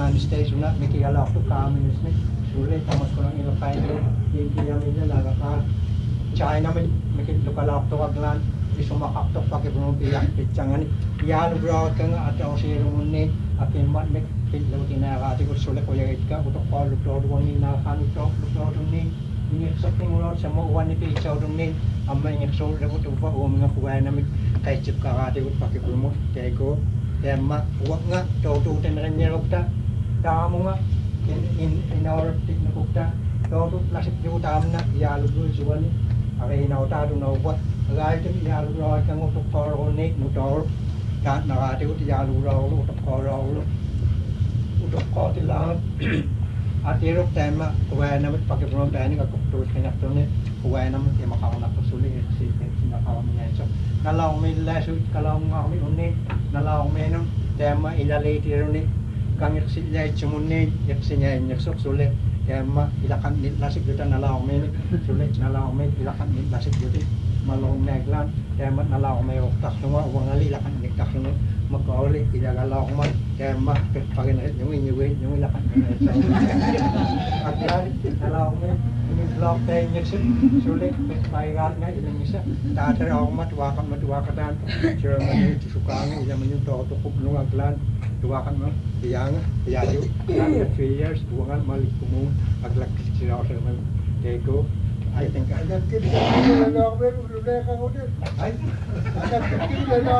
United States una mikigala to communist ni sulit tamos ko lang ilakay yung kiyami na nagaka China may mikigala to aglan isumakaktok pakipunong biyak pitsangan yan bro ka nga at ako si Rumunni akin mat mikiglaw tinakati ko sulit ko yung itka utok ko luklo ni nakakanito luklo ni ingin something wrong sa mo one ni pichaw dun ni amma ingin so lebo to pa o mga kuwai na kay chip karate ko pakipunong tego Emma, huwag nga, tututin na rin niya rukta. Tama nga, in our tiknukukta. Tutut lasip niyo tama na, iyalog doon suwan ni. Aray inauta doon na ubat. Agay ito, iyalog raw kang utok karo ni, nutor. Kahit nakati ko, iyalog raw utok karo. Utok karo tilangan. At irok tema, kuwaya naman, pakipunong tayo ni kakuktos kinakto ni. Kuwaya naman, kaya makakanak ko suli. Sinakaw mo nga ito. Nalaw may leso, kalaw nga kami unin. Nalaw may nung tema ilaliti rin ni kang iksilya itsumunid iksinya inyaksok sulit tema ilakan nit lasik yuta nalaw may sulit nalaw may ilakan nit lasik yuti malong neglan tema nalaw may uktak sunga uwangali ilakan nit tak sunga makauli ilagalaw man tema paginarit yung inyuwin yung ilakan nit at yan nalaw may block tayo inyaksok sulit paigat nga ilang isa tatari ako matuwakan sure man yung susukangan ilaman yung totokup nung aglan tuwakan mo iyang iyayo 3 years buwangan malik kumun aglak sila sa man tego I think I got it na ako pero lulay ka ko din ay anak ko na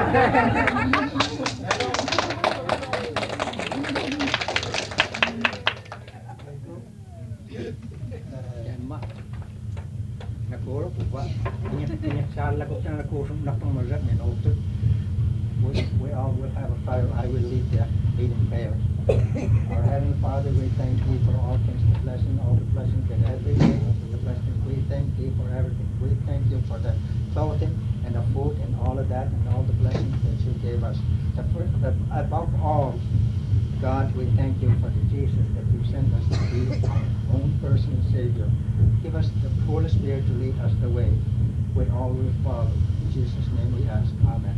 Naguro po ba? Ingat sala ko siya nagkusong na pamagat and also we all will have a fire. I will lead the leading prayer. Our Heavenly Father, we thank you for all things, the blessing, all the blessings that every day, the blessings. We thank you for everything. We thank you for the clothing and the food and all of that and all the blessings that you gave us. Above all, God, we thank you for the Jesus that you sent us to be our own personal Savior. Give us the Holy Spirit to lead us the way. We all will follow. In Jesus' name we ask. Amen.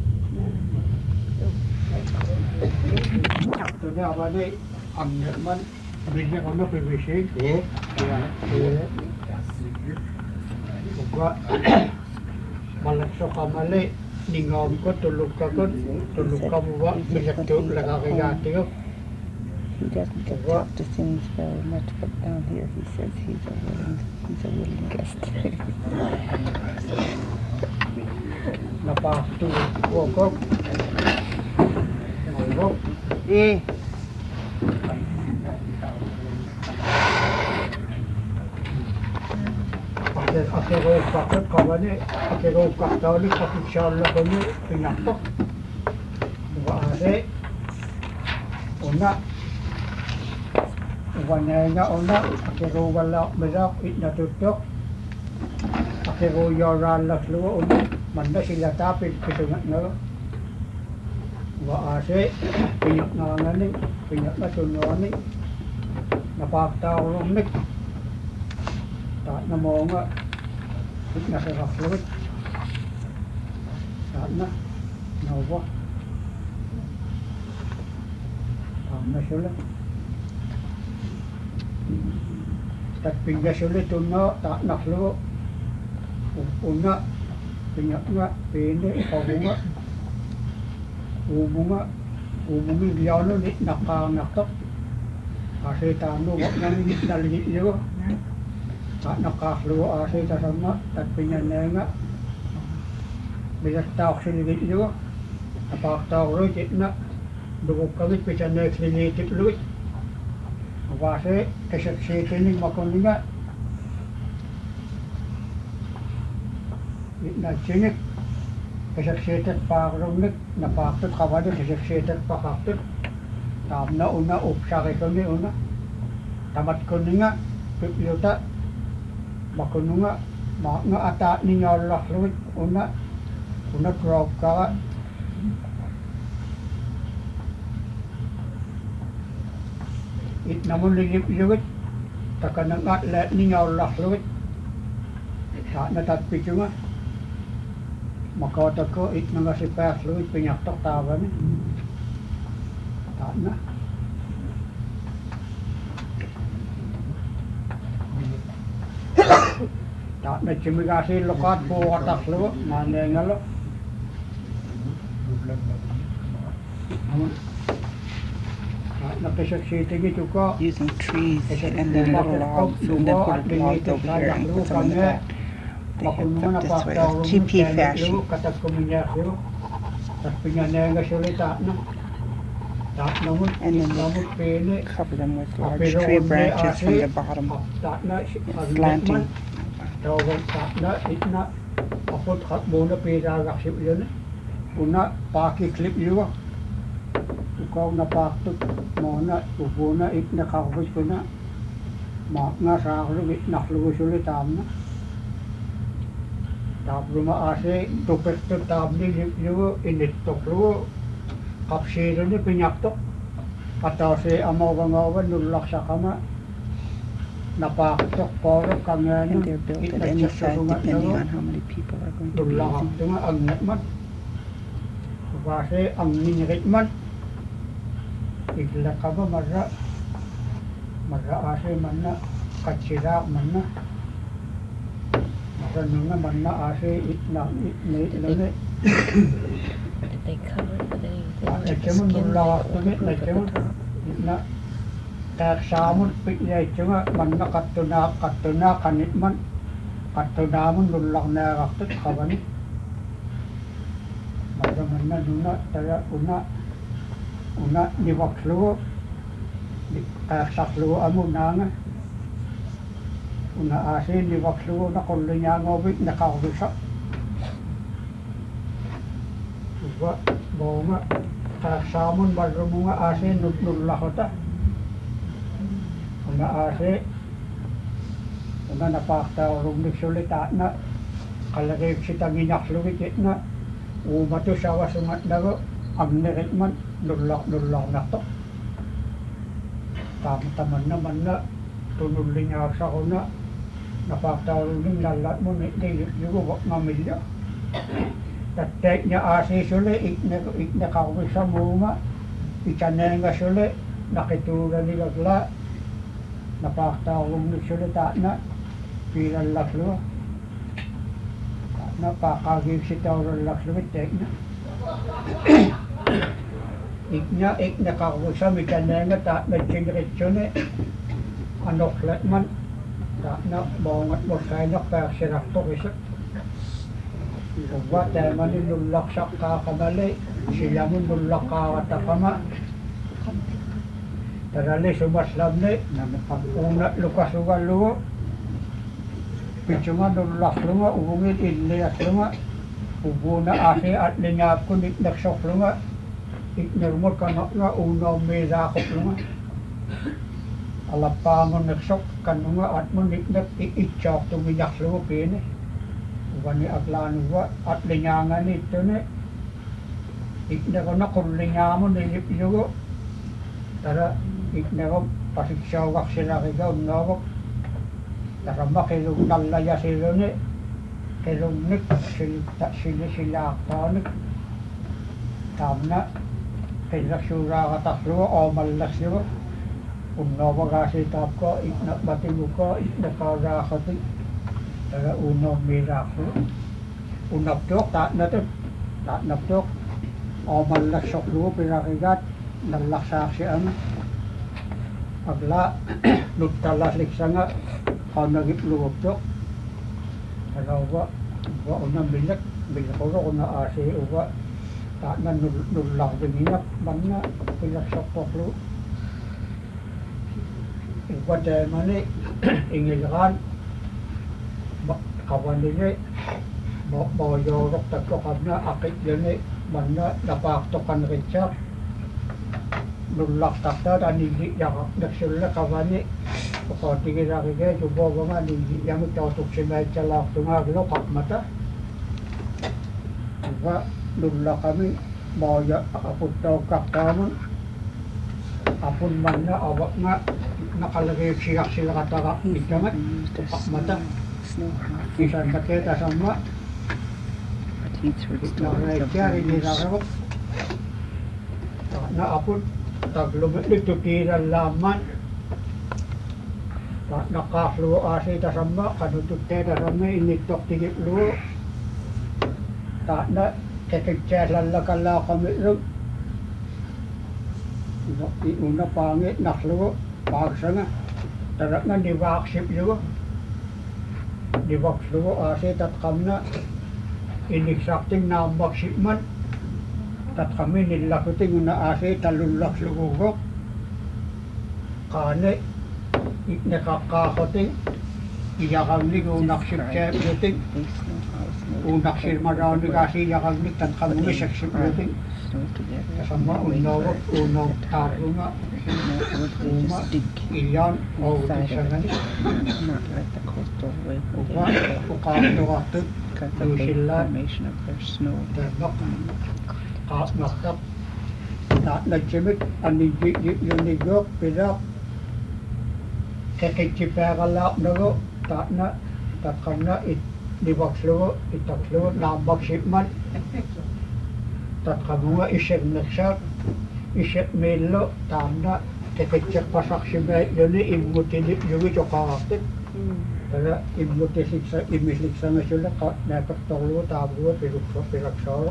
Today, our day, man, bring me on the permission. Malakso ka mali, ningam ko, tulog ka mo ba, binagtog lang ako yati ko. He doesn't get talk to things very much, but down here he says he's a willing guest. Napakatulog ko. Eh. Akiro kakot kawane, akiro kaktauli kapisyala ko niyo, pinaktok. Buwaase, una, uwanay nga una, akiro wala mirak, itnatutok. Akiro yoralas luwa una, manda sila tapit, pitungat nga. Buwaase, pinyak nga nga ni, pinyak na tunuani, napaktaw rumik. Taat na mo nga, nasa rakluwit. Taat na, nawa. Taat na sila. Taat pinga sila tuna, taat na kluwo. Una, pinyak nga, pini, pabu nga. Umu nga, umu nga, nakangaktok. Kasi tano, wak nang naligit niyo. Nakakluwa asi sa sama at pinyanenga bilastaw sinigit nyo napakataw rin na dugog kami pisanek sinitip luwit kasi kasaksikinig makuninga nagsinik kasaksitat pakarumnik napaktot kawanin kasaksitat pakaktot tam na una upsaki kami una tamat kuninga pipiyota makuno nga ata ninyo Allah luwit una drop ka it namun ligip luwit taka nang atlet ninyo Allah luwit sa natatpit nga makota ko it nga si pas luwit pinyaktok tawa ni ta na Ta na chimigasi lokat po katak lo nanengalo. Nakisaksit gitu ko. Using trees and then little logs and then put a log over here and put some in the back. They hooked up this way with GP fashion. Katak kuminya yo. Tas pinyanenga sulita no. Ta namun And then namun pene cover them with large tree branches from the bottom, ta na slanting. Tawag ta na itna apot khat muna pera gaksip yun. Una paki clip yo. Ikaw na paktot mo na upo na it nakakabos ko na nga sa ako it naklugos ulit tam na tapos maasi tupet to tabli yung initok lo kapsiro ni pinyaktok ataw si amaw-amawan nulak sa kama napaktok poro kanya And they're built at any size depending on how many people are going to be nulak using. ito nga ang netman kasi ang ninrit man igla ka ba marra ase man na katsira man na marra nga man na ase itna itne Did they cover it with anything? Like a Ecemon skin nulak or to what it they like put ecemon at the top? itna kaya samon pitya ecema man na katuna kanit man katuna mon nulak na raktot kabani marra man na nuna taya una niwaklo kaya saklo amo na nga una asin niwaklo na kullo niya ngobit nakakabisa uba bonga kaya samon barro mo nga asin nulakota una asin una napakta rumlik sulita na kalagay sitang inaklugit na umato sa wasungat na go agnerit man nulak na to taman naman na tunulin niya sa ko na napaktaulong lalat mo na yung mamilya tatek niya asi suli ikna kakawin sa munga ikanenga suli nakitula nila gla napaktaulong suli ta na pilang laklo napakagig si taulan laklo tek na ikna kakawin mikanenga ta nagsinritsyon anoklet man ta na bongat mo sa ina pa sirakto isa uba tema ni nulak sa kakamali sila mo nulak kawatakama tarali sumaslam ni una lukas uga luo pichunga nulak lunga ubungit inlias lunga ubo na ase at linyap ko nagsok lunga iknermot ka nga unaw may rakop lunga alapangon nagsok kanunga at mo niknak iitsak tumiyak lunga pini uban ni aglano ba at linyangan ito ni iknako na kung linyamon nilip yugo tara iknako pasiksawak sila kigaw nawak tara makilong nalaya sila ni kilong nik sila aktanik tamna kailaksura kataklo o malas yugo uno magasi tap ko iknak bating ko iknakarakati tara uno miraklo unap tok tak naptok o malas soklo pinakigat nalaksak si ano agla nutalas liksa nga kanagip luwag tok tara uwa unang bilak ko na asi uwa tak na nulak dinginap man na pinasok toklo uwa dahil mani ingilkan kawan nila mayorok tagkakab na akit yun man na napaktokan ritsak nulak takta dan hindi yakak nagsulak kawan ni pagkatigil nakikaya subo ba nga hindi yung itotok si Medja lak tumaglo kakmata uwa nulak kami maya apot daw kaktamon apon man na awak nga nakalagay siyak sila kataka ikamat kakmata isan kateta sama nakaraikya hindi nakakot na apon taglumit nito tiran laman ta nakakluo asi ta sama kanutut te ta sama initok tigit luo ta na kekecehlan kala kami ru una pangit nakluo pagsanga tarak nga divaksip luo divakluo asi tat kamna iniksakting nambaksit man tat kami nilakuting una asi talulak lugugok kane nakakakoting iyakaglig unak sipsipluting unak sirmarani kasi iyakaglig tan kami sipsipluting kasama unawag unang taro nga uma iyan o utisangani Not like the coastal way from uka the ukakto kaktot because of the formation of their snow. ternok nakap nagsimik anigok pidak kekecipekalak nago na tatkana dibakslo itaklo nabaksipman tatkamunga isek naksak isek melo tanda kekecek pasak sibay yoni imutinip yugi chokaktit kaya imutisik imislik sa nasula napagtoklo tabuwa pirakso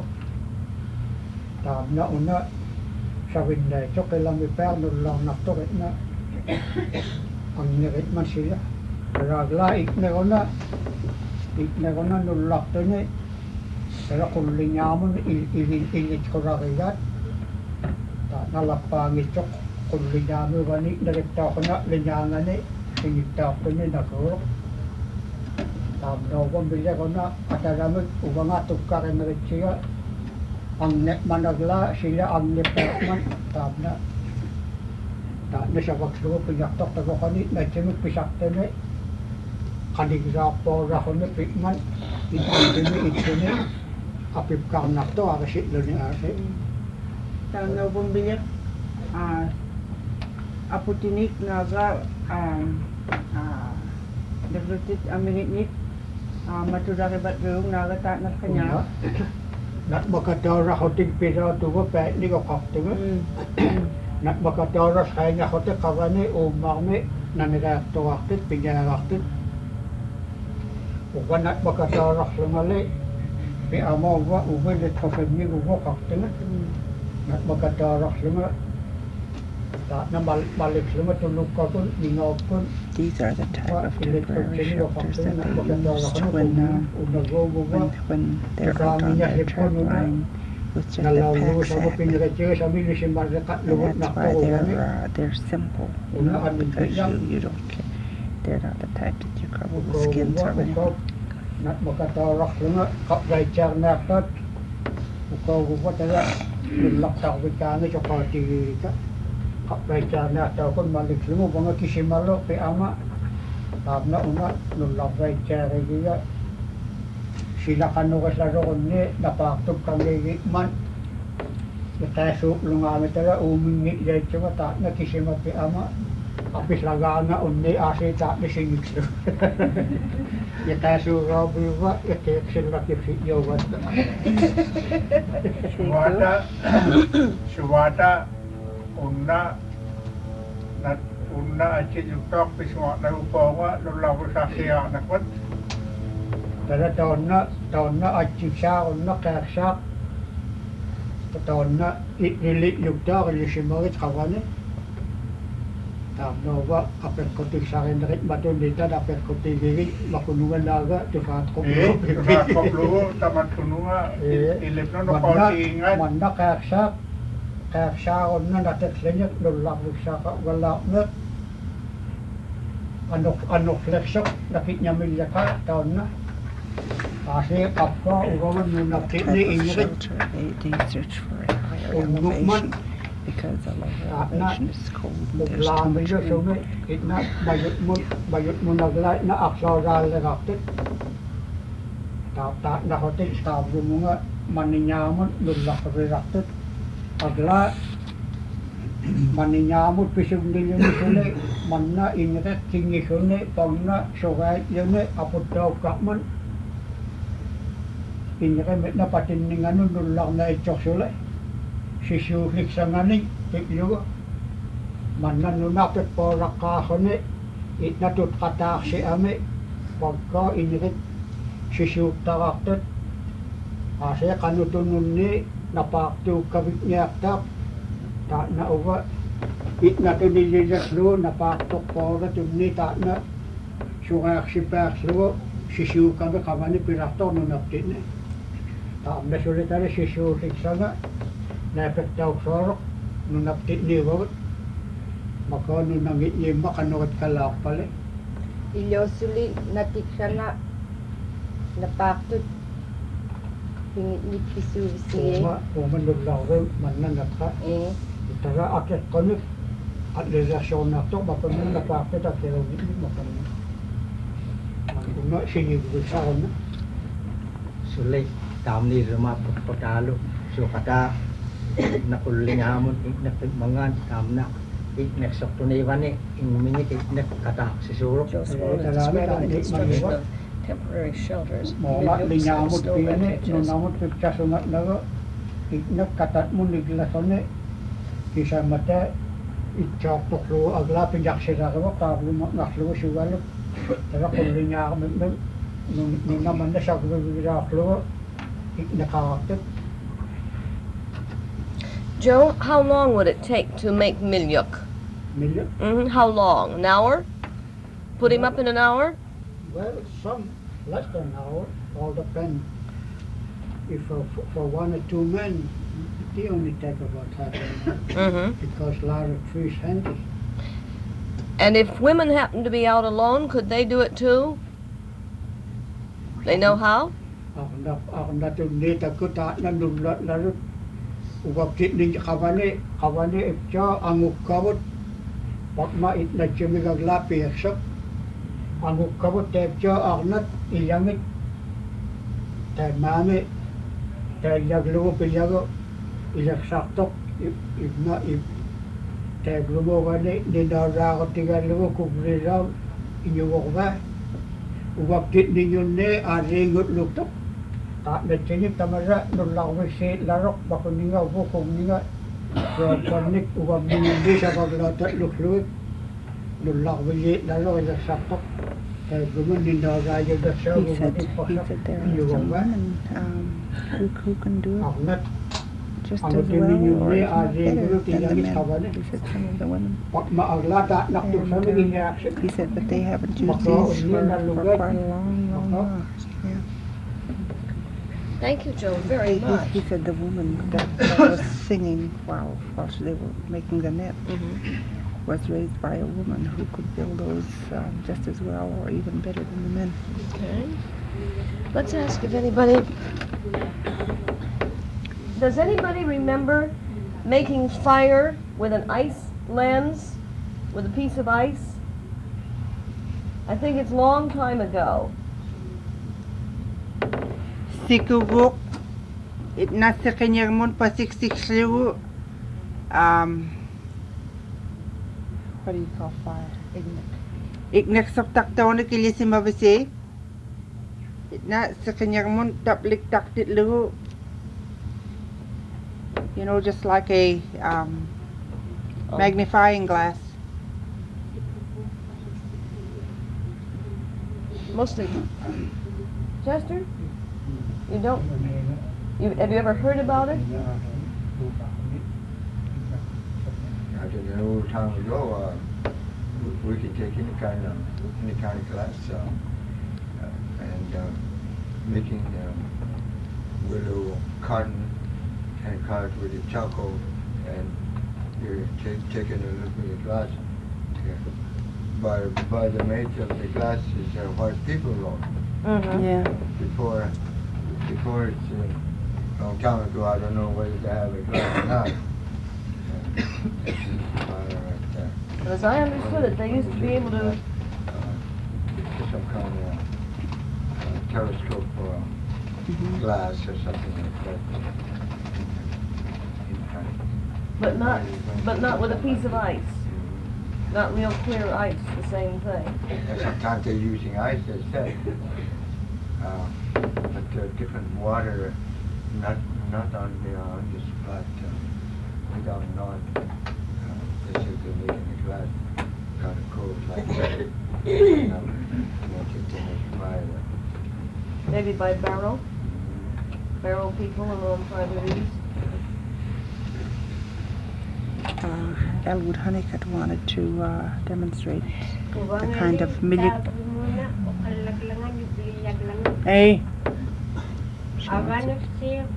tamna una sawin na ito kailang iperno lang nakto na ang nirit man sila ragla ikna ko na nulak to niya pero kung linyamon ilit ko rakiyat nalapangit ko kung linyamon wani narita ko na linyangan ni sinita ko niya nakurok tamna ko bilya ko na ataramit ubang atukar na rin siya ang managla sila ang nipekman tamna na siya wagslo pinaktok tago kanit na simik pisakte ni kanigsa po rako ni pikman itini apip karnak to akasit lo ni ase Tanggaw pembiyak aputinik naga daglutit aminit matudaribat geung naga tak nak kanya. Nak makadara ko tigpira tuwa pa ni ko kaktiwa nak makadara kaya ko te kawani umami nanirato aktit pinyaraktit uwa nak makadara lumali pi amawa uwa le tofemni uwa kaktiwa nak makadara luma tak na balik luma tulog ka pun ningaw pun These are the type of temporary shelters that they used when they're out on their trip line with just a pack sack. And that's why they're simple, you know, because you don't care. They're not the type that you cover with skins or anything. Nak makatarak luma kap gaichar nakat ukaw uwa tala nilaktak wikani chokati ka kap gaichar nakat kon malik luma banga kisimalo pe ama tamna una nulak gaichar giya sila kanukas laro konni napaktog kami man nataso lungami tala umingi gaichar ta na kisimat pe ama apis lagana unni ase ta ni singik Yatasu Robiwa, Yataksin Rakip Yoga. Suwata, unna aci jutak piswa na upawa lulawu sa siya nakot. Tara taonna aci sa unna kersak. Taonna ililit yugta kalisimagit kawane. Tamno ba apel kotik sa akin rin matulita apel kotik gigit makunungan laga tukat ko Tukat ko bluo tamat kununga ilip na napausingan. Manda kersak on na natetlenyat lulak sa wala na anok fleksok nakit niya milya ka taon na kasi kapwa ugawan mo nakit ni ingrid They search for a higher elevation because a lower elevation is cold and there's too much wind. Itna bayot mo naglay na aksoral raktit ta nakotik stabo mo nga maninyamon lulak raktit agla maninyamon pisog nilyo ni suni manna ingret kingi suni pangna sogay yun apot daw kakman ingret na patiningan lulak na ichok suli sisuhlik sa nganing tikyo manan nunapit po rakahon itnatut qataaxsi ami pagka inrit sisuuttaqartut aase qanutununni napaartuukkavitniartaaq taana uva itnatunilillerlugu napaartoqqoorlatunni taana surearsipaarlugu sisuukkami qamani pilartornunartinni taamnasulitali sisuuliksanga naapektauksooroq nunaptinniivavut makaanunangitniimma qanurit kalaarpali Ilosuli natiksana napaktut pingitnikisuusiye. Uma nullarve mannanaqqa itara akeqqanuk atlesersiornaartoq mapannu napaartut akerungitnik mapannu una sinigvisaruna Sulit tamni rumah potalu sukata nakullingamun iknak mangan tamna iknak soktuniwani ingminit iknak kata sisuruk Joe's Walden describing the construction of temporary shelters. mola Mid-Oaks and linyamut snow piene refuges. nunamut pipchasungat nago iknak katatmun niglasone kisamata itchaartorlugu agla pinjaksirarava qaarluma ngarlugu sugaluk tara qullingaarmim nunamanna sagluvilaarlugu iknaqarartut Joe, how long would it take to make milyuk? milli How long? An hour? Put him up in an hour? well some less than an hour all depend if for one or two men they only take about half an hour because a lot of trees handy. And if women happen to be out alone, could they do it too? They know how? Arna tunita kuta nandulat larut ubakit ni kawani ipcha angukawut pakma itna chimigagla pirsok angukawut tepcha arnat iyangit temame teyaglu piyago ilaksaktok ibna ib teglumo gani ninaragot tigalu kubrira inyuwokba ubakit ninyunne aringut luktok tak necini tamara nulawisi larok bakuninga bukuninga panik ubam ninyunne sabaglatat lukluit nulawisi larok ilaksaktok teglumo ninarayo dasya He said there are some women who can do it arnat just as well or if not better than the men. He said some of the women. pakma aglata naktuk sa mga He said, but they haven't used these for quite a long while. Yeah. Thank you, Joe, very much. He said the woman that was singing while they were making the net was raised by a woman who could build those just as well or even better than the men. Okay. Let's ask if anybody... Does anybody remember making fire with an ice lens, with a piece of ice? I think it's a long time ago. Siguro, nasa kanyang mon pasiksiksiru, what do you call fire? Ignak saktak taon na kilisi mabasi. Na sa kanyang mon taplik taktit luhu. You know, just like a magnifying glass. Mostly. Chester? You don't? Have you ever heard about it? I think a long time ago, we could take any kind of glass and making little cotton and cut with the charcoal, and you're taking a little bit of glass. By the mate of the glass is white people law. Yeah. Before it's a long time ago, I don't know whether they have a glass or not. Right there. But as I understood it, they used to be able to... Some kind of telescope glass or something like that. But not with a piece of ice. Not real clear ice, the same thing. Sometimes they're using ice instead. But different water, not on this flat, without non. They said they're making the glass kind of cold like that. Make it by Maybe by Barrow people along Private East. Elwood Honeycutt wanted to demonstrate the kind of milik. Hey. She wants it.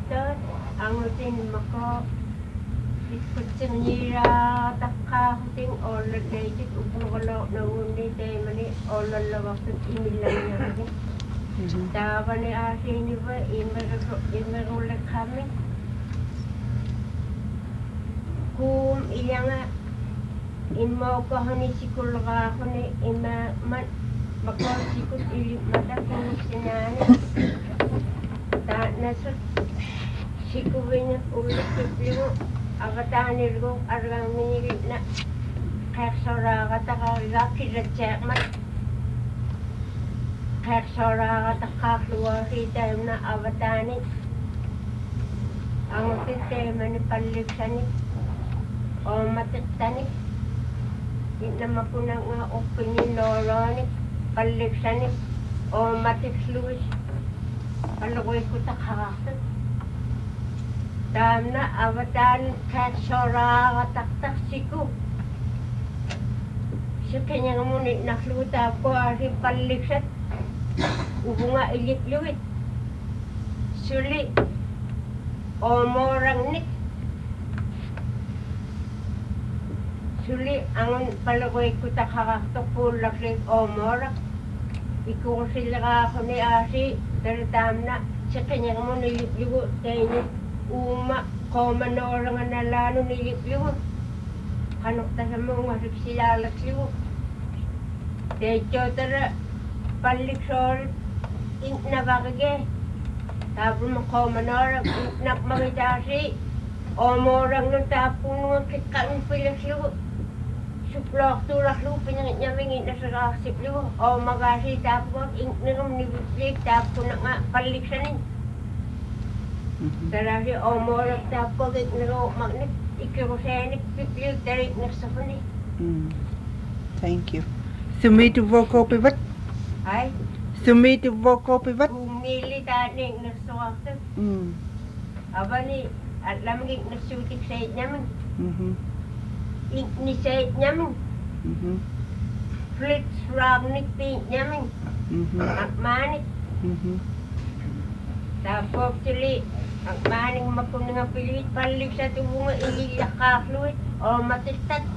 Kum ilanga in mo ko hani sikul ka ko ni ima man makon sikul ili mata ko sinani ta nasa sikuwinya ulit kiplo agatani ro arang miniri na kaksara kata ka kirajak man kaksara kata kakluwa kita na agatani ang sistema ni paliksan o matitani inama ko na nga opinion loroni paliksan o matikluis palagoy ko takakasat dam na avatan katsora kataktak siku sa kanyang munit nakluta ko ari paliksan ubunga ilikluit suli o morang nik suli ang palagoy ko takakasat pulaklik o morang ikaw sila ka ako ni Asi daratam na sa kanyang mo nilipligo tayo ni uma komanora nga nalano nilipligo kanok ta sa mga silalakligo tayo tara paliksor nabakage tapos mo komanora nakmakita si o morang nung tapong nung kikang pilasligo suplok tulak lu penyamingin na sa kasip lu o magasi tapos ingnirum ni biblik tapos na nga paliksanin darasi o morak tapos ingnirum magnet ikirosenik biblik dari nagsapani. Thank you. Sumiti voko pivat. Ay Sumiti voko pivat. umili tani nagsawakta aba ni at lamigig nagsutik sa naman ni say namin Fritz Ragnick paint namin Akmanik tapos sili Akmanik mapun nga pilit palik sa tubunga ililakakluit o matistat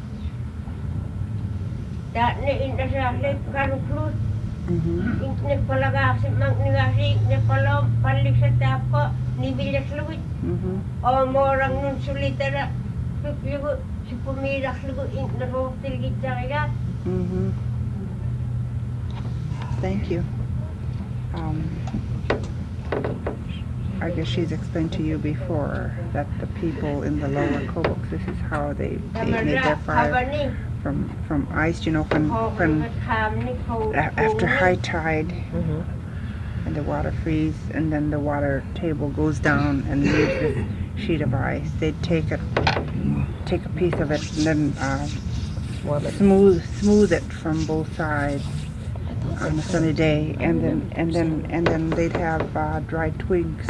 dat na inasahlit karuklut nagpalagasin magnigasik nagpalom palik sa tapo nibilasluit o morang nun sulitara pipligo si pumirak lugo na rotil kita kaya. Thank you. I guess she's explained to you before that the people in the lower Kobuk, this is how they made their fire from ice, you know, when after high tide and the water freeze and then the water table goes down and leaves this sheet of ice. They'd take a piece of it and then smooth it from both sides on a sunny day, and then they'd have dried twigs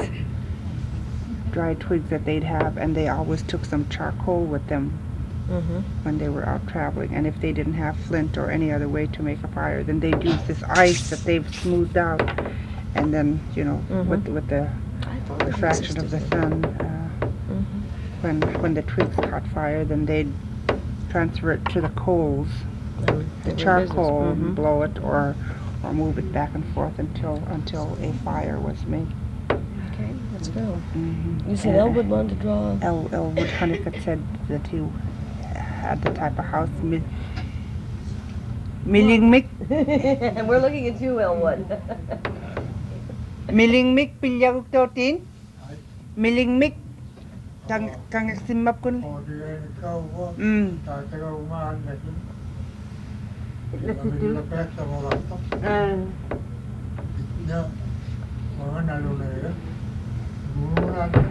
that they'd have, and they always took some charcoal with them when they were out traveling. And if they didn't have flint or any other way to make a fire, then they'd use this ice that they've smoothed out, and then with the refraction of the sun. When the twigs caught fire, then they'd transfer it to the coals, the charcoal, and blow it or move it back and forth until a fire was made. Okay, let's go. You said Elwood wanted to draw. Elwood Honeycutt said that he had the type of house Milingmik. We're looking at you, Elwood. Milingmik pilyag totin. Milingmik. Kang simap kun. O di ay ikaw ko, tatagaw umahan na yun. Kami lapet sa mga ito. Na, mga nalo na yan. Muna na.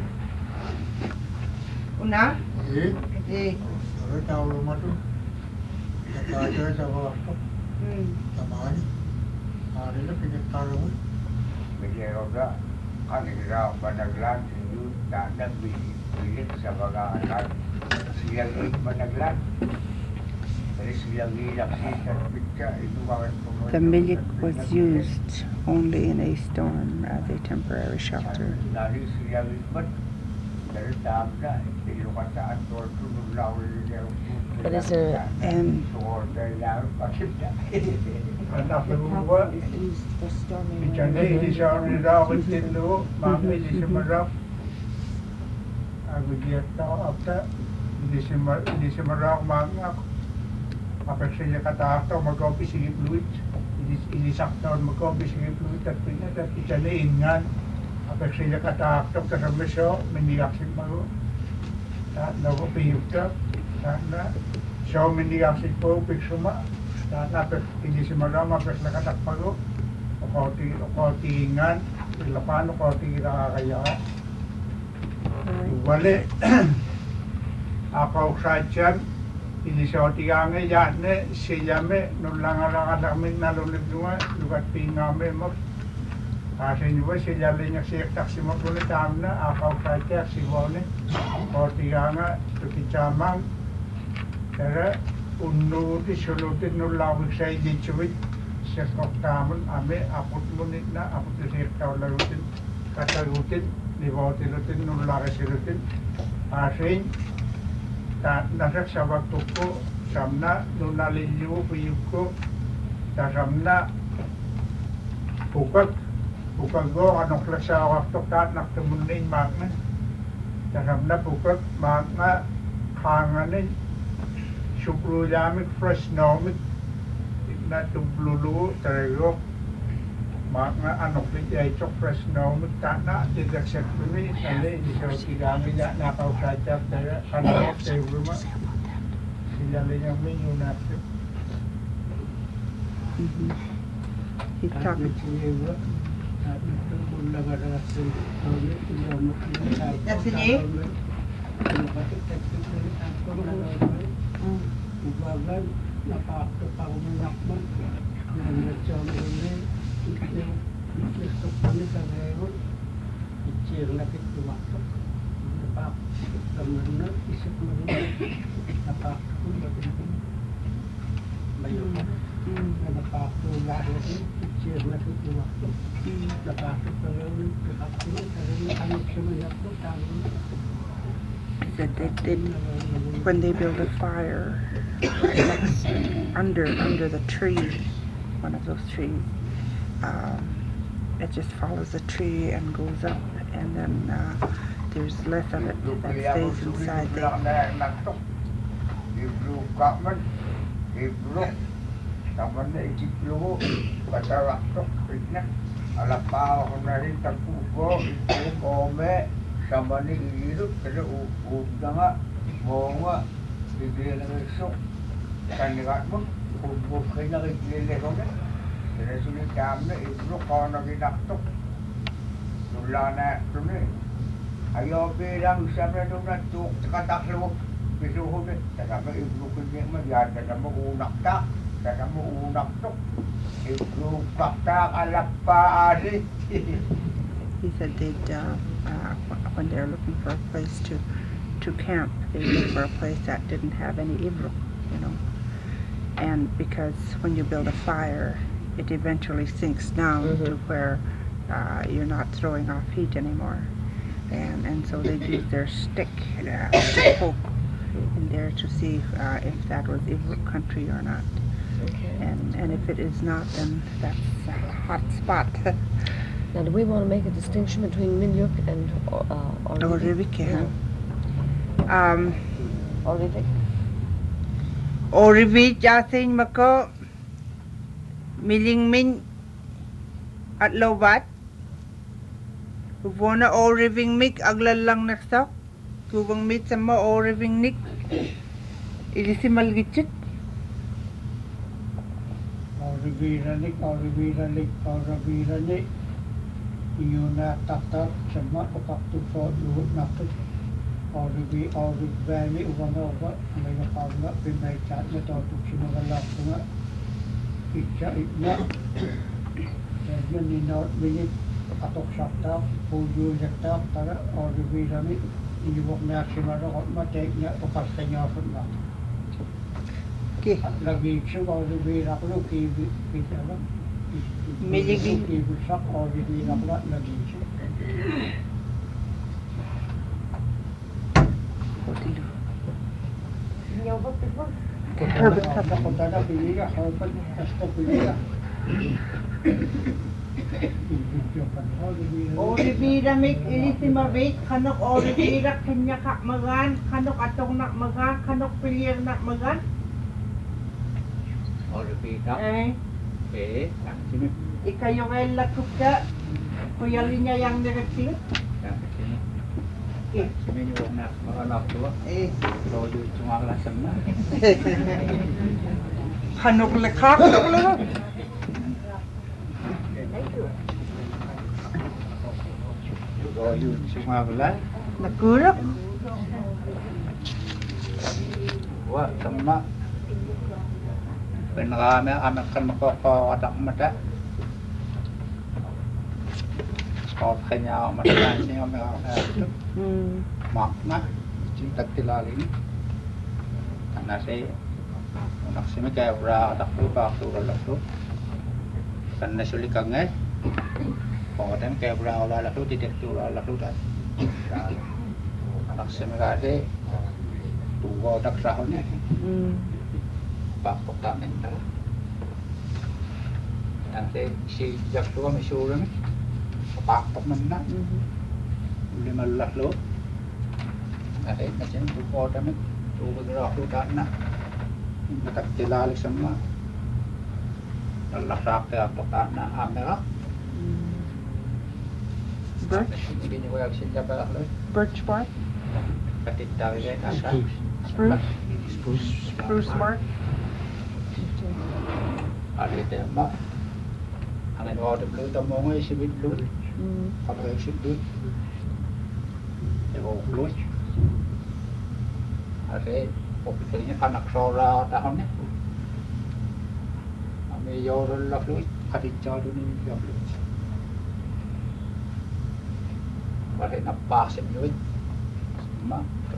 Una? Eh, ay tao lumato. Nakakaya sa mga ito. Tamani. Hari na pinagtarong. Bigyan ko na. Kanigaraw managlan, yung dadang bilit sa mga anak. Silang managlan. Pero silang ilaksit at pitsa. The milk was used only in a storm as a temporary shelter. Nari silang iman. Dari dam na. Ilukataan to tunong lawal niya. But is there And Anak luwa, bicara ini seorang rawat itu, mama ini semerap. Aku dia tahu apa, ini semerap manga. Apa saya kata atau magapi sige fluid, ini saktor magapi sige fluid, tapi bicara ingan. Apa saya kata atau kasama siya, meniak si mago. Tak nago piyukta, tak na. Siya meniak si po piksuma. Dapat hindi si Marama pes nakatakpago o tingan lapan o nakakaya wali ako sadyan hindi siya tingangay yan siya me nung langalangan namin nalulib nyo lugat pingame mo kasi nyo ba siya linya siya taksi mo kulit na ako sadyan si Wone o tinganga tukicamang pero unuti sulutin no lawig sa idichuit sa koktamon ame apot munit na apot sa taw larutin katagutin liwati lutin no laki silutin asin nasak sa wagtuko samna no nalinyo piyuko sa samna pukag go anong klasa waktok tat naktamunin magna sa samna pukag magna hanganin Suplu yamik fresh nomik na tublulu terego mga anok din ay chok fresh nomik tana tidak sekuni tali di so tigami ya nakau saja saya kanok sa rumah sila yang menu natin he's talking to you. That's the name? Ubagan, napakapag-uminak mo. Nangyatsa mo rin. Ikistok kami sa ngayon. Ichir na kitumaktok. Napakapag na, isip mo rin. Napakapag-uminak. Bayo ka. Napakapag-uminak. Ichir na kitumaktok. Napakapag-uminak. Hanap siya mayaktok. That they did when they build a fire right next under the tree, one of those trees. It just follows the tree and goes up, and then there's less of it that stays inside there. Somebody hidup kada udanga monga bibili ng iso kandigat mo ubos kay nakikilele ko na kaya sulit kami ibro ko na ginaktok nula na ito na ayaw bilang sabi doon na tuk kataklo bisuho na taka mo ibro ko niya magyada na mo unak ta taka mo unak tok ibro pakta alapa ari. He said when they're looking for a place to camp, they look for a place that didn't have any ivruk, And because when you build a fire, it eventually sinks down to where you're not throwing off heat anymore. And so they use their stick to poke in there to see if that was ivruk country or not. Okay. And if it is not, then that's a hot spot. Now, do we want to make a distinction between Minyuk and Orivik? Orivik? Orivik asin mako miling min at lowbat. Kuvona oriving mik aglan lang naksak. Kuvang mit sama oriving nik. Ilisi malgitsit. Orivira nik. Yuna taktak sama pakaktu so luhut naktuk Oribi valley uwanga uwa may nakawanga pinay chat na to tuk sinagalak nga itse itse. Sen niin on minit katoksataa, puujuisettaa, tara orviisami, juok näksimä rokot mä tein ne okasten jaasun mä. Ki. Lagiitsu orviiraklu kiivitävä. Miligi. Kiivisak orviirakla lagiitsu. Herbert Kota täällä piliä, Herbert tästä piliä. Oribira mik ilitima wait kanok oribira kanya kak magan kanok atong nak magan kanok pilir nak magan Oribira. Sini. ikayo wala kuka kuyalinya yang direktif Sini juga nak mengalah tua. Kalau you cuma kelas semua. Hanok lekak lo. Kalau you cuma kelas. Nakurak. Wah, sama. Penrame amekan makoko atak mata. Sekolah kenyal mata sini amekan. Makna cinta tilal ini karena saya nak sini kayak berada tak lupa tu karena sulit kangen kemudian kayak berada lalu tidak tu lalu dah nak sini kade tua tak sahnya pak tak mental nanti si jak tua mesyuaran pak mana lima lalu ada macam tu kota ni tu bergerak tu tak nak tak tilal semua Allah sakit atau tak nak ambil Birch. ini ni saya siap lah Birch bark. ketika dia nak Spruce bark. ada tembak angin water blue tamong ay sibit blue kalau ay sibit dia blue ada populasinya anak sora tahun ni kami jorol lah blue kadicca tu ni dia blue ada napas blue mak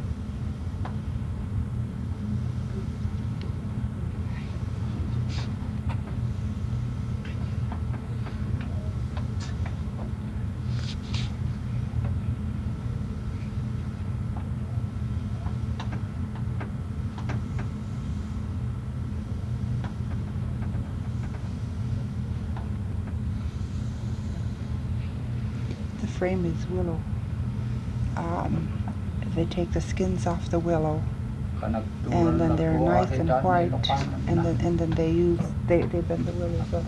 Frame is willow. They take the skins off the willow, and then they're nice and white, and then they bend the willows up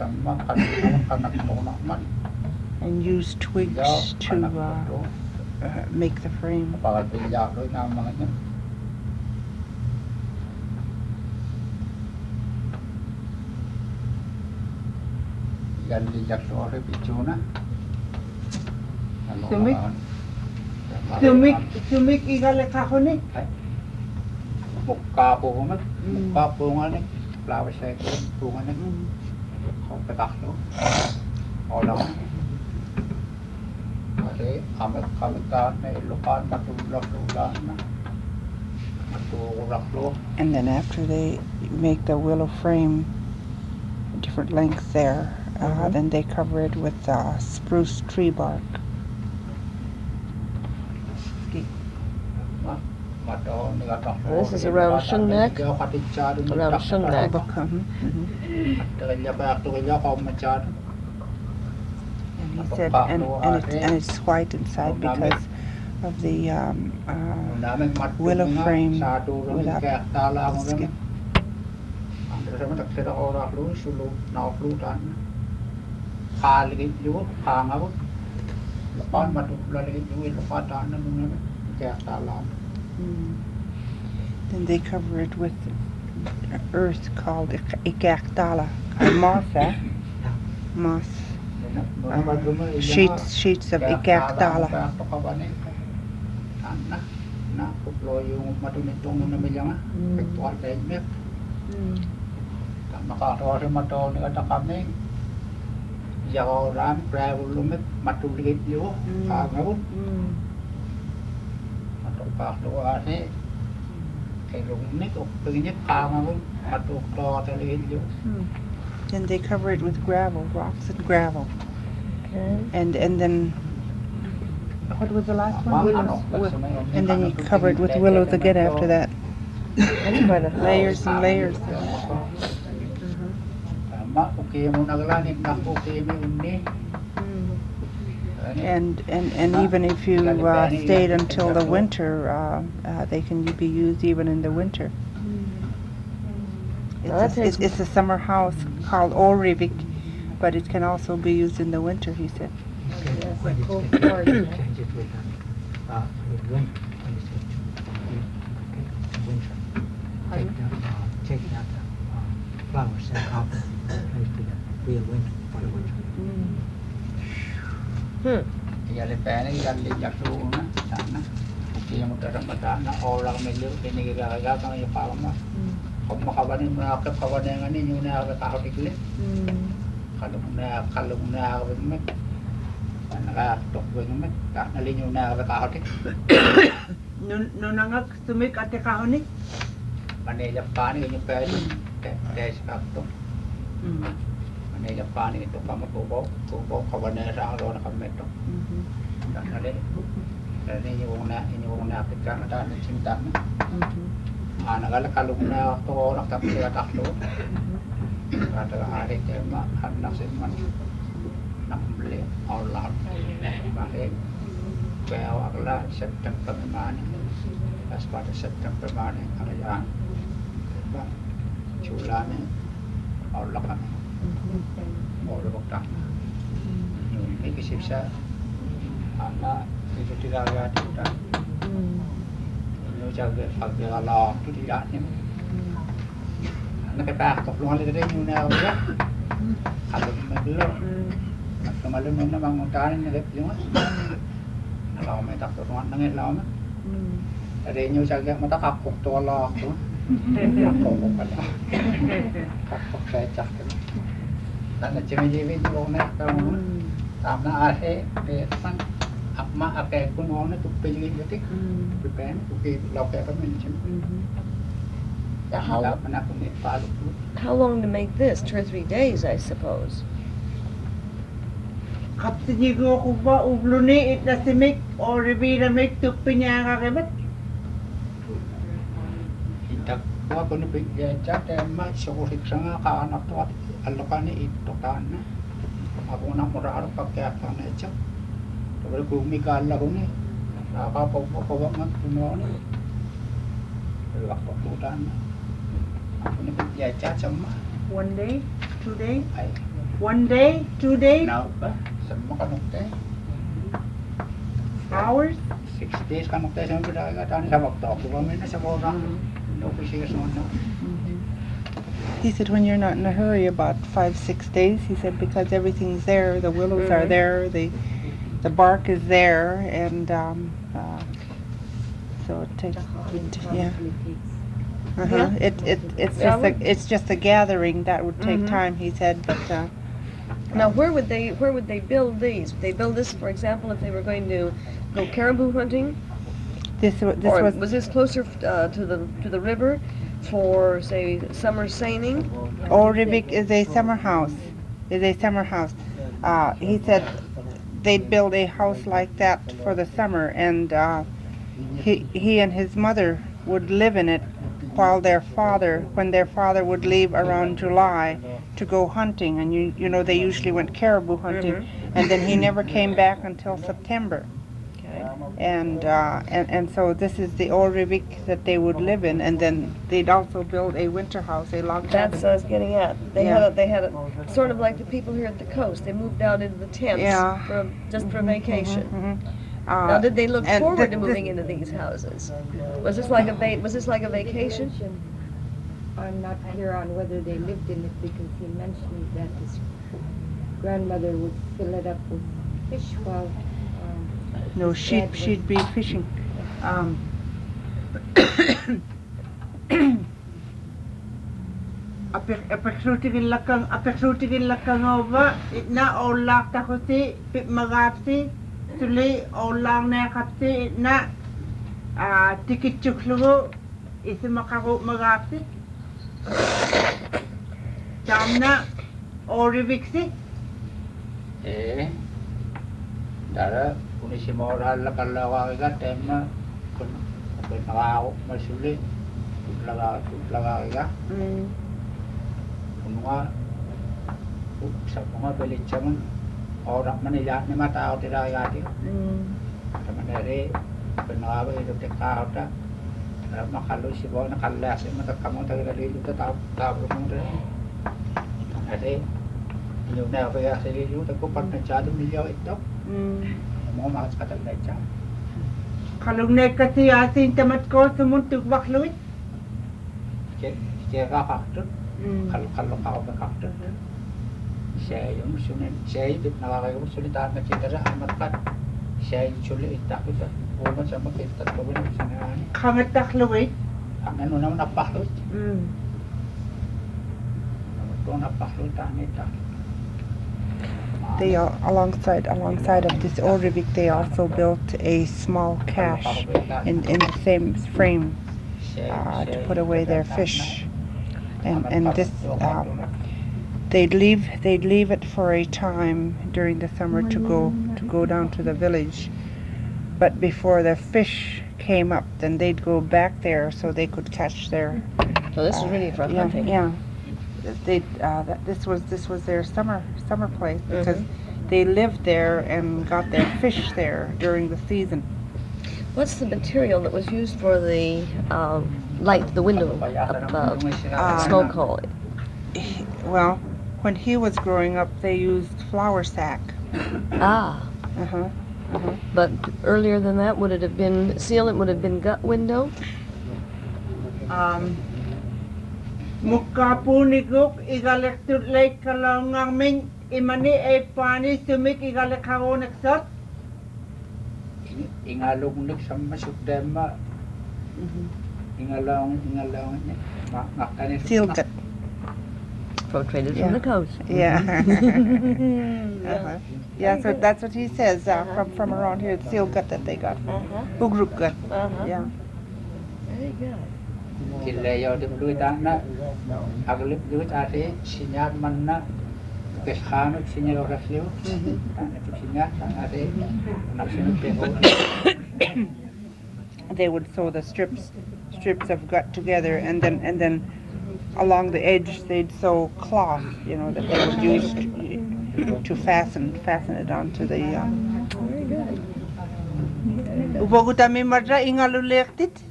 and use twigs to make the frame. Sumik igale kahoni Mukha bunga ni flower cycle bunga ni kung petaklo orang ada amat kalitan ni lupan matulak na matulak lo. And then after they make the willow frame different length there, then they cover it with spruce tree bark. This is around Shung neck. Around Shung neck. And he said, and it's white inside because of the willow frame without the skin. Then they cover it with earth called ikakdala, moss, moss, sheets of ikakdala. makakasamato na kami. Yaw ram gravel lumit matulit yo ngawon. Matukak do ase. Kay lumit o pagnyit ngawon matukto talit yo. Then they cover it with gravel, rocks and gravel. Okay. And then what was the last one? Willows. And then you cover it with willows again after that. That's quite a Layers and layers. Ma okay mo naglanip na okay mo unni. And even if you stayed until the winter, they can be used even in the winter. It's a summer house called Orivik, but it can also be used in the winter, he said. When it's change it with wind. When it's winter. Take that flowers and out place to the real winter for the winter. Yale pane yalle yaksu na sana. Okay mo taramata na oral medyo pinigagaga kang ipama. Kung makabanin mo na kapawanan ngani yung na kakatikli. Kalong na met. Nakatok met. Nalin yung na kakatik. No nangak sumik ate kahonik. Manila pani yung pwede. Des kakto. Manila pani ito pa matubo. Tubo kawanan sa alo na kameto. Nalin. Nalin yung na pitka na daan ng sinta na. Nagalakalong na ito nakapili at akto. Kada ari tema anak seman nakbeli Allah. Bakit kaya akla September mana. Pas pada September mana ang ba Julane Allah kan. Mau dokter. Ini kisah anak itu tidak ada tidak. Jaga pag lo tu tidak ni. Nakita ko lumayan din yung na ya. Kalau malo. Kalau malo na manguntahan ni yung. Nalaw may takto tuwan nang ilaw na. Ada yung jaga mata kakok to lo ko. Kakok pala. Kakok saya cak. Dan cemi-cemi tu na tamu. Tamna ase pesan akma ape kun wong na tupi gitu. Prepare okay law pepper mention. How long to make this? 2 or 3 days, I suppose. Kapsi jigo ko ba ubluni it na simik o ribira make tupi niya kakibat. Itak ko ako ni bigyan chat ma sukurit sa nga kaanak to alokan ni ito kana. Ako na mura pagkaya na chat. Pero kung mikala ko ni nakapagpapawag man tumo ni. Pero ako putan. Ako ni bigyan chat sama. 1 day, 2 days, Ay 1 day, 2 days, now ba sa makanukte. hours. 6 days kanukte sa mga dagat tani sa bakto ko kami na sa mora. No ko siya sa ano. He said when you're not in a hurry about 5-6 days, he said because everything's there, the willows are there, the bark is there, and so it takes yeah. It's just a gathering that would take time, he said, but now where would they build these? Would they build this, for example, if they were going to go caribou hunting? Was this closer to the river for, say, summer seining? Orivik is a summer house. He said they'd build a house like that for the summer, and he and his mother would live in it while when their father would leave around July to go hunting, and you know they usually went caribou hunting, and then he never came back until September. And so this is the Orivik that they would live in, and then they'd also build a winter house, a log cabin. That's what I was getting at. They had a sort of like the people here at the coast. They moved out into the tents just for vacation. Now, did they look forward to moving into these houses? Was this like a vacation? I'm not clear on whether they lived in it because he mentioned that his grandmother would fill it up with fish while. No, she'd be fishing. apeksutigin lakang over itna olak takuti pip magapsi tuli olang na kapsi itna tikit chuklugo isi makaru magapsi jamna oriviksi Dara kunisi moral la kalawa ga tema kun nagaw masuli laga ga kunwa sa mga belit chaman ora manila ni mata o tira ga ti tamanere penawa ito te kaota makalo si bo nakalla si mata kamo taga dito ta mo re ate yung na pa sa liyo ta ko partner chado milyo ito mo mas katal na cha kalung ne kasi atin tamat ko sumuntuk bakluit ke ka kakto kalau ka ka kakto siya yung sunen siya yung nakakayo sulitan na kita sa amat kat siya yung suli ita ko sa umat sa makita ko ba sa nani kangat takluit ang ano naman napakluit to napakluit ani ta. They are alongside of this Orivik. They also built a small cache in the same frame to put away their fish, and this they'd leave it for a time during the summer to go down to the village, but before the fish came up, then they'd go back there so they could catch their. So this is really for hunting. Yeah. This was their summer place because they lived there and got their fish there during the season. What's the material that was used for the light, the window above smoke hole? Well, when he was growing up, they used flour sack. But earlier than that, would it have been sealant? Would have been gut window? Mukha po ni Guk, igalektur lay kalaw ngaming imani ay pani sumik igalekaro nagsot. Ingalog nik sa masukdema. Ingalong makani. Seal gut. Traded from the coast. Yeah. Yeah, so that's what he says from around here. It's seal gut that they got. Ugruk gut. Yeah. Very good. Kilayo de bluita na aglip bluita ate sinyal man na pescano sinyal rasyo ate sinyal ate naksino pego. They would sew the strips of gut together, and then along the edge they'd sew cloth, that they would use to fasten it onto the. Very good. Ubogutami marja ingalulektit.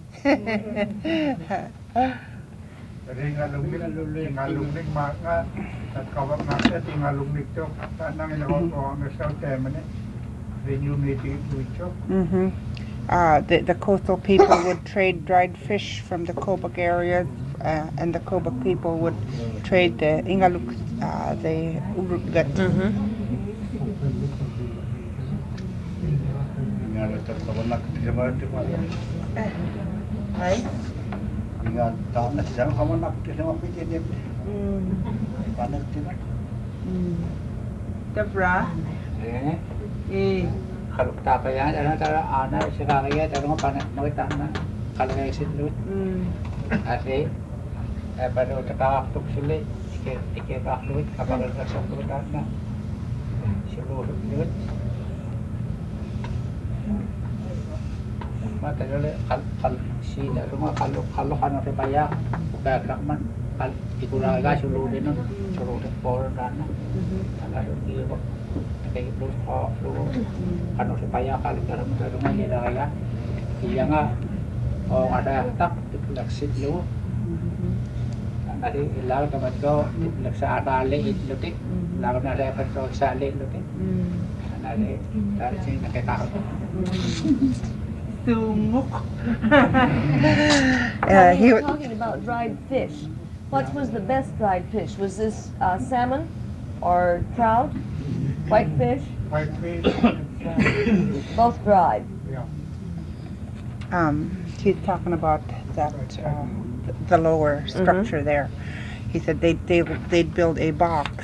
Ngalungnik mga at kawag natin ngalungnik to nang ilaw ko ang sa tema ni renewity ito. The coastal people would trade dried fish from the Kobuk areas, and the Kobuk people would trade the ingaluk, the uruk gut. Ay? Ingat tak nak jangan kamu nak kita pikir dia. Panas tidak. Tabra? Kalau tak payah cara anak sekarang ya cara panas mereka nak kalau yang situ. Asli, pada otak tu sulit sikit fluid kapal rasa fluid nak seluruh fluid. Mata jole kal si da rumah kalau kan orang payah bukan rakman kal ikura ga seluruh dia seluruh por dan ada dia kayak plus kan orang payah kali dalam rumah dia dah ya iya nga ada tak laksit lu nanti ilang teman ko laksa atale itlutik lawan ada perso sale lutik nanti dari sini nak kata Sumuk. He was talking about dried fish. What was the best dried fish? Was this salmon or trout? White fish? White fish. Both dried. Yeah. He's talking about that the lower structure there. he said they'd build a box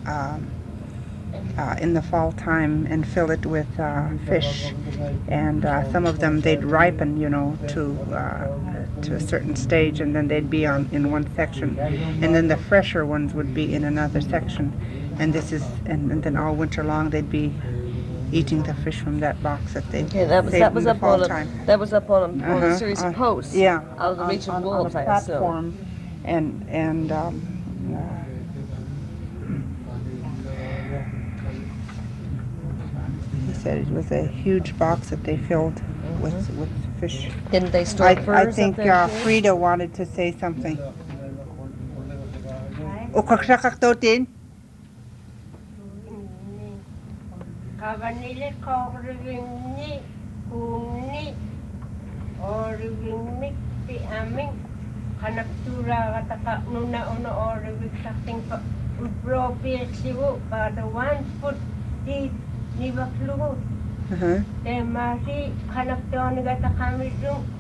in the fall time and fill it with fish, and some of them they'd ripen, to a certain stage, and then they'd be in one section, and then the fresher ones would be in another section, and then all winter long they'd be eating the fish from that box that they Okay, that was in the up fall on time. that was up on a series of posts. Yeah, Out of the reach of on wolves, a I platform, assume. and he said it was a huge box that they filled with fish. Didn't they store furs I think up there too? Frida wanted to say something. O kakshakak totin? Kavanile korivimni kumni orivimni ti aming kanaptura kataka nuna ono orivik sakting pa upropir siwo pada 1 foot di nibaklugo. Te masi kanaptoni gata kami dung